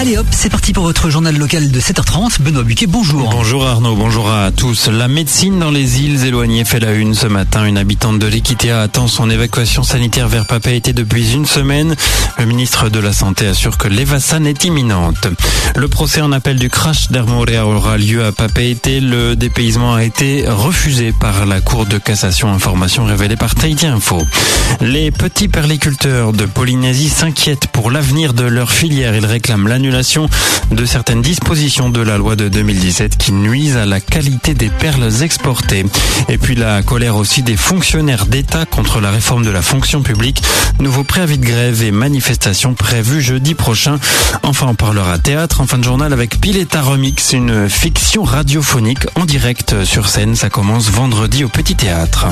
Allez hop, c'est parti pour votre journal local de 7h30. Benoît Buquet, bonjour. Bonjour Arnaud, bonjour à tous. La médecine dans les îles éloignées fait la une ce matin. Une habitante de l'Iquitéa attend son évacuation sanitaire vers Papeete depuis une semaine. Le ministre de la Santé assure que l'évasan est imminente. Le procès en appel du crash d'Air Morea aura lieu à Papeete. Le dépaysement a été refusé par la Cour de cassation. Information révélée par Tahiti Info. Les petits perliculteurs de Polynésie s'inquiètent pour l'avenir de leur filière. Ils réclament l'annulation de certaines dispositions de la loi de 2017 qui nuisent à la qualité des perles exportées. Et puis la colère aussi des fonctionnaires d'État contre la réforme de la fonction publique. Nouveau préavis de grève et manifestation prévue jeudi prochain. Enfin, on parlera théâtre en fin de journal avec Pileta Remix, une fiction radiophonique en direct sur scène. Ça commence vendredi au Petit Théâtre.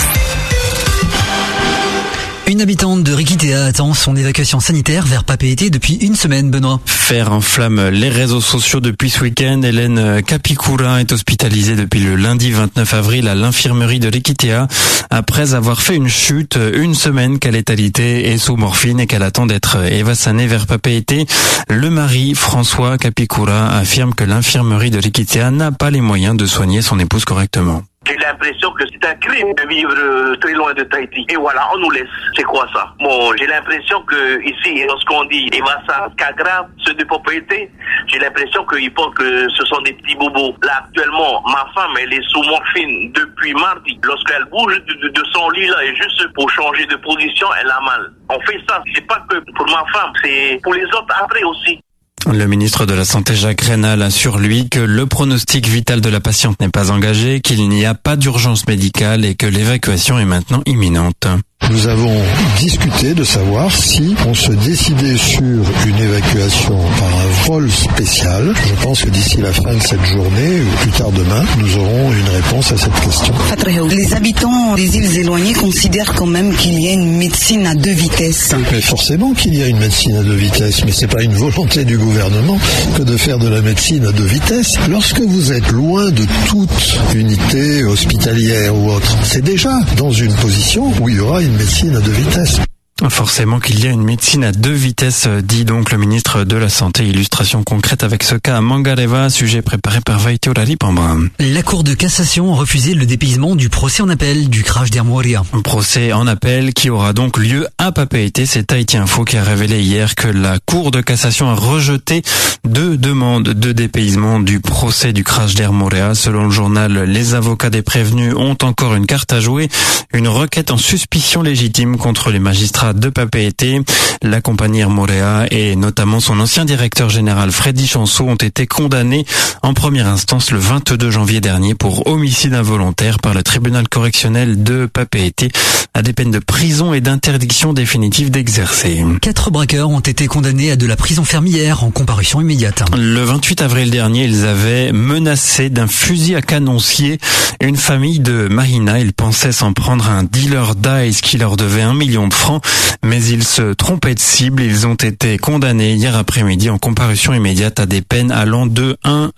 Une habitante de Riquitéa attend son évacuation sanitaire vers Papeete depuis une semaine, Benoît. Fer enflamme les réseaux sociaux depuis ce week-end. Hélène Capicura est hospitalisée depuis le lundi 29 avril à l'infirmerie de Riquitéa après avoir fait une chute une semaine qu'elle est alitée et sous morphine et qu'elle attend d'être évassanée vers Papeete. Le mari, François Capicura, affirme que l'infirmerie de Riquitéa n'a pas les moyens de soigner son épouse correctement. J'ai l'impression que c'est un crime de vivre très loin de Tahiti. Et voilà, on nous laisse. C'est quoi ça? Bon, j'ai l'impression que ici, lorsqu'on dit Evasa, Kagra, ceux de Papeete, j'ai l'impression qu'ils pensent que ce sont des petits bobos. Là, actuellement, ma femme, elle est sous morphine depuis mardi. Lorsqu'elle bouge de son lit, là, et juste pour changer de position, elle a mal. On fait ça. C'est pas que pour ma femme, c'est pour les autres après aussi. Le ministre de la Santé, Jacques Reynal, assure lui que le pronostic vital de la patiente n'est pas engagé, qu'il n'y a pas d'urgence médicale et que l'évacuation est maintenant imminente. Nous avons discuté de savoir si on se décidait sur une évacuation par un vol spécial. Je pense que d'ici la fin de cette journée, ou plus tard demain, nous aurons une réponse à cette question. Les habitants des îles éloignées considèrent quand même qu'il y a une médecine à deux vitesses. Mais forcément qu'il y a une médecine à deux vitesses, mais c'est pas une volonté du gouvernement que de faire de la médecine à deux vitesses. Lorsque vous êtes loin de toute unité hospitalière ou autre, c'est déjà dans une position où il y aura une médecine à deux vitesses. Forcément qu'il y a une médecine à deux vitesses, dit donc le ministre de la Santé. Illustration concrète avec ce cas à Mangareva, sujet préparé par Vaiteolari Pambra. La Cour de cassation a refusé le dépaysement du procès en appel du crash d'Air Morea. Un procès en appel qui aura donc lieu à Papeete. C'est Tahiti Info qui a révélé hier que la Cour de cassation a rejeté deux demandes de dépaysement du procès du crash d'Air Morea. Selon le journal, les avocats des prévenus ont encore une carte à jouer. Une requête en suspicion légitime contre les magistrats de Papeete. La compagnie Air Morea et notamment son ancien directeur général Freddy Chanceau ont été condamnés en première instance le 22 janvier dernier pour homicide involontaire par le tribunal correctionnel de Papeete à des peines de prison et d'interdiction définitive d'exercer. 4 braqueurs ont été condamnés à de la prison ferme hier en comparution immédiate. Le 28 avril dernier, ils avaient menacé d'un fusil à canoncier une famille de Mahina. Ils pensaient s'en prendre à un dealer d'Ice qui leur devait 1 million de francs. Mais ils se trompaient de cible. Ils ont été condamnés hier après-midi en comparution immédiate à des peines allant de 1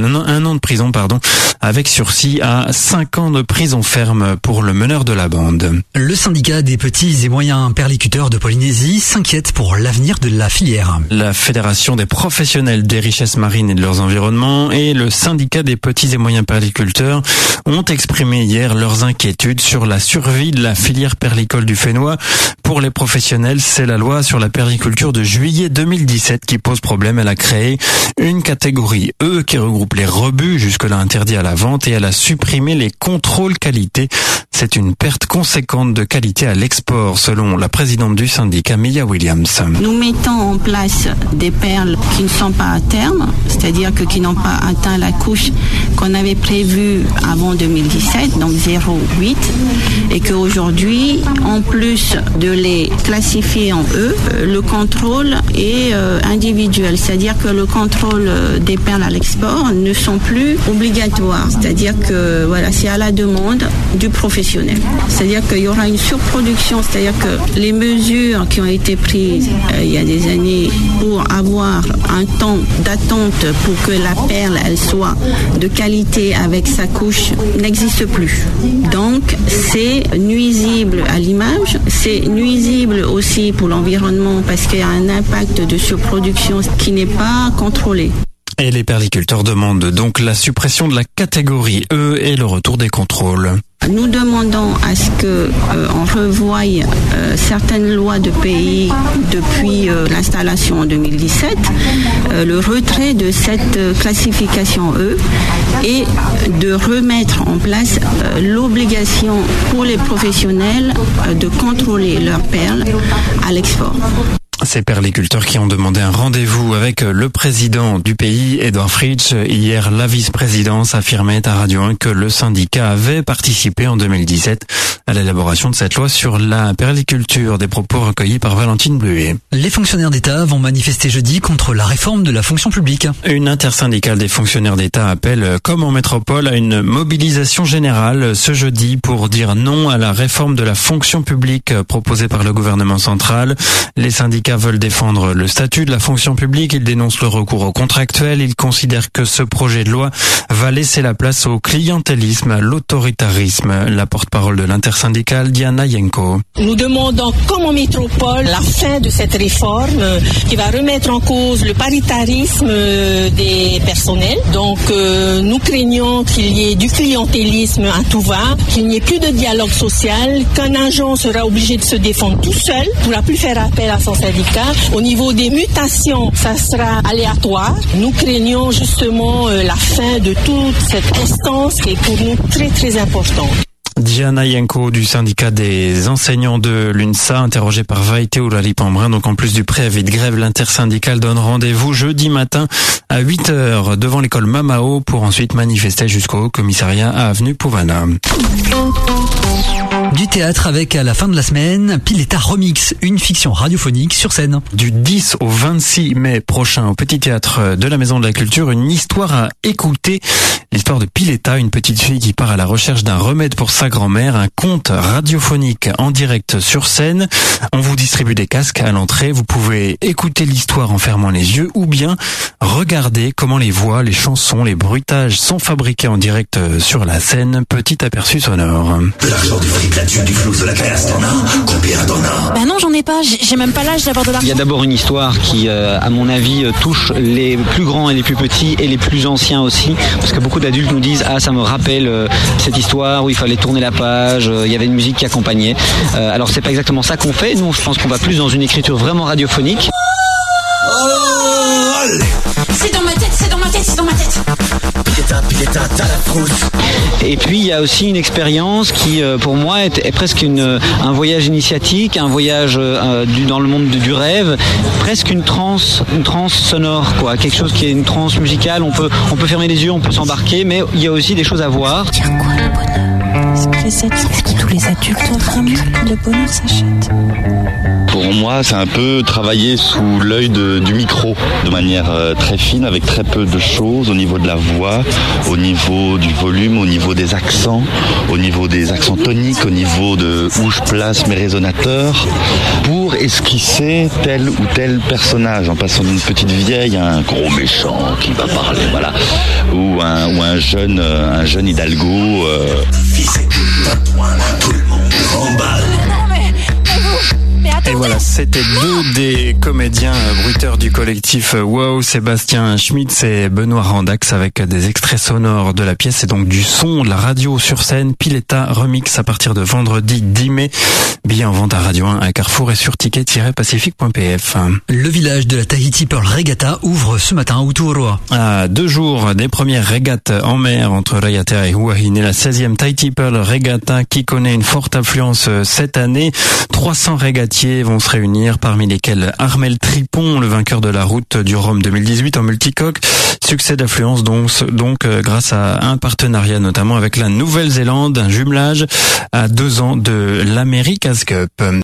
an de prison, avec sursis à 5 ans de prison ferme pour le meneur de la bande. Le syndicat des petits et moyens perliculteurs de Polynésie s'inquiète pour l'avenir de la filière. La Fédération des professionnels des richesses marines et de leurs environnements et le syndicat des petits et moyens perliculteurs ont exprimé hier leurs inquiétudes sur la survie de la filière perlicole du Fénois. Pour les professionnels, c'est la loi sur la perliculture de juillet 2017 qui pose problème. Elle a créé une catégorie E qui regroupe les rebuts, jusque-là interdits à la vente, et elle a supprimé les contrôles qualité. C'est une perte conséquente de qualité à l'export, selon la présidente du syndicat, Mia Williams. Nous mettons en place des perles qui ne sont pas à terme, c'est-à-dire qui n'ont pas atteint la couche qu'on avait prévue avant 2017, donc 0,8, et qu'aujourd'hui, en plus de les classifier en E, le contrôle est individuel, c'est-à-dire que le contrôle des perles à l'export ne sont plus obligatoires, c'est-à-dire que voilà, c'est à la demande du professionnel. C'est-à-dire qu'il y aura une surproduction, c'est-à-dire que les mesures qui ont été prises il y a des années pour avoir un temps d'attente pour que la perle elle soit de qualité avec sa couche n'existent plus. Donc c'est nuisible à l'image, c'est nuisible nuisible aussi pour l'environnement parce qu'il y a un impact de surproduction qui n'est pas contrôlé. Et les perliculteurs demandent donc la suppression de la catégorie E et le retour des contrôles. Nous demandons à ce qu'on revoie certaines lois de pays depuis l'installation en 2017, le retrait de cette classification E et de remettre en place l'obligation pour les professionnels de contrôler leurs perles à l'export. Ces perliculteurs qui ont demandé un rendez-vous avec le président du pays, Edouard Fritsch. Hier, la vice-présidence affirmait à Radio 1 que le syndicat avait participé en 2017 à l'élaboration de cette loi sur la perliculture. Des propos recueillis par Valentine Bluet. Les fonctionnaires d'État vont manifester jeudi contre la réforme de la fonction publique. Une intersyndicale des fonctionnaires d'État appelle, comme en métropole, à une mobilisation générale ce jeudi pour dire non à la réforme de la fonction publique proposée par le gouvernement central. Les syndicats veulent défendre le statut de la fonction publique. Ils dénoncent le recours aux contractuels. Ils considèrent que ce projet de loi va laisser la place au clientélisme, à l'autoritarisme. La porte-parole de l'intersyndicale, Diana Yenko. Nous demandons, comme en métropole, la fin de cette réforme qui va remettre en cause le paritarisme des personnels. Donc, nous craignons qu'il y ait du clientélisme à tout va, qu'il n'y ait plus de dialogue social, qu'un agent sera obligé de se défendre tout seul, ne pourra plus faire appel à son syndicat. Au niveau des mutations, ça sera aléatoire. Nous craignons justement la fin de toute cette instance qui est pour nous très très importante. Diana Yenko du syndicat des enseignants de l'UNSA, interrogée par Vaïté Ourali-Pambrin. Donc en plus du préavis de grève, l'intersyndicale donne rendez-vous jeudi matin à 8h devant l'école Mamao pour ensuite manifester jusqu'au commissariat à avenue Pouvana. Du théâtre avec, à la fin de la semaine, Pileta Remix, une fiction radiophonique sur scène. Du 10 au 26 mai prochain au Petit Théâtre de la Maison de la Culture, une histoire à écouter. L'histoire de Pileta, une petite fille qui part à la recherche d'un remède pour sa grand-mère, un conte radiophonique en direct sur scène. On vous distribue des casques à l'entrée. Vous pouvez écouter l'histoire en fermant les yeux ou bien regarder comment les voix, les chansons, les bruitages sont fabriqués en direct sur la scène. Petit aperçu sonore. De l'argent, du fric, là-dessus, du flou, de la classe, t'en as? Combien t'en as? Bah non, j'en ai pas. J'ai même pas l'âge d'avoir de l'argent. Il y a d'abord une histoire qui, à mon avis, touche les plus grands et les plus petits et les plus anciens aussi. Parce que beaucoup d'adultes nous disent « Ah, ça me rappelle cette histoire où il fallait tourner la page, il y avait une musique qui accompagnait. » Alors, c'est pas exactement ça qu'on fait. Nous, je pense qu'on va plus dans une écriture vraiment radiophonique. C'est dans ma tête, c'est dans ma tête, c'est dans ma tête. Pileta, t'as la trousse. Et puis il y a aussi une expérience qui pour moi est presque un voyage initiatique, un voyage dans le monde du rêve, presque une transe sonore quoi, quelque chose qui est une transe musicale. On peut fermer les yeux, on peut s'embarquer, mais il y a aussi des choses à voir. Tiens quoi le bonheur? Est-ce que tous les adultes ont vraiment que le bonheur s'achète? Pour moi, c'est un peu travailler sous l'œil du micro, de manière très fine, avec très peu de choses, au niveau de la voix, au niveau du volume, au niveau des accents toniques, au niveau de où je place mes résonateurs, pour esquisser tel ou tel personnage, en passant d'une petite vieille à un gros méchant qui va parler, voilà, ou un jeune hidalgo. Tout le monde remballe. Et voilà, c'était deux des comédiens bruiteurs du collectif Wow, Sébastien Schmitz et Benoît Randax, avec des extraits sonores de la pièce et donc du son, de la radio sur scène. Pileta Remix à partir de vendredi 10 mai. Billets en vente à Radio 1 à Carrefour et sur ticket-pacifique.pf. Le village de la Tahiti Pearl Regatta ouvre ce matin à Uturoa. À 2 jours des premières régates en mer entre Raiatea et Huahine, la 16e Tahiti Pearl Regatta qui connaît une forte affluence cette année. 300 régatiers vont se réunir, parmi lesquels Armel Tripon, le vainqueur de la route du Rhum 2018 en multicoque. Succès d'affluence donc grâce à un partenariat notamment avec la Nouvelle-Zélande, un jumelage à 2 ans de l'America's Cup.